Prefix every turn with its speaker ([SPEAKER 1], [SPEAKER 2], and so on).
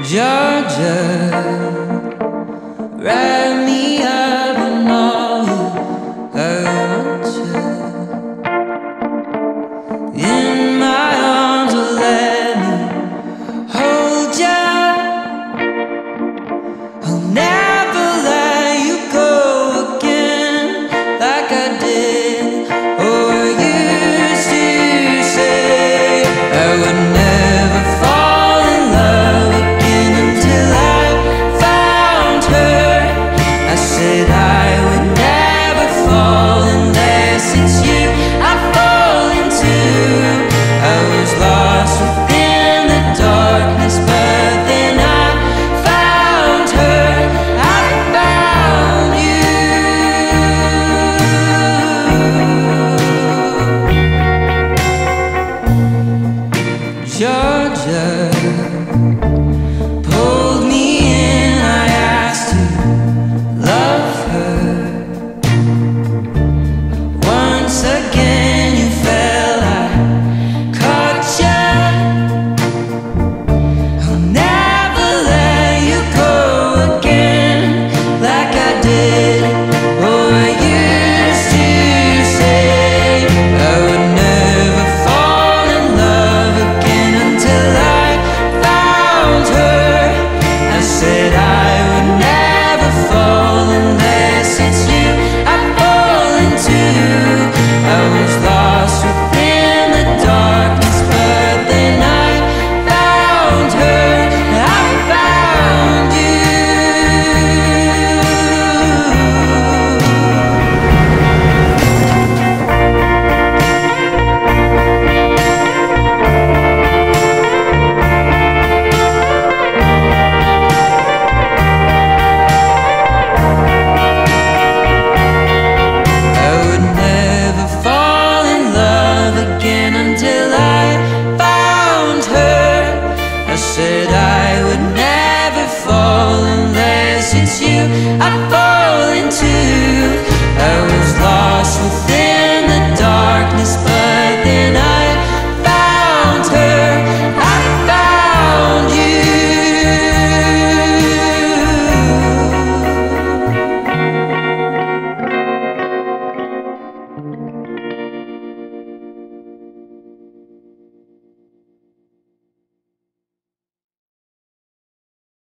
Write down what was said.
[SPEAKER 1] Georgia, wrap me up in all I want you. In my arms, will let me hold you. I'll never let you go again, like I did or used to say. I would never fall in love again until I found her. I said I would never fall unless it's you I fall into. I was lost within the darkness, but then I found her. I found you. Georgia pulled me in, I asked to love her. Once again you fell, I caught you. I'll never let you go again, like I did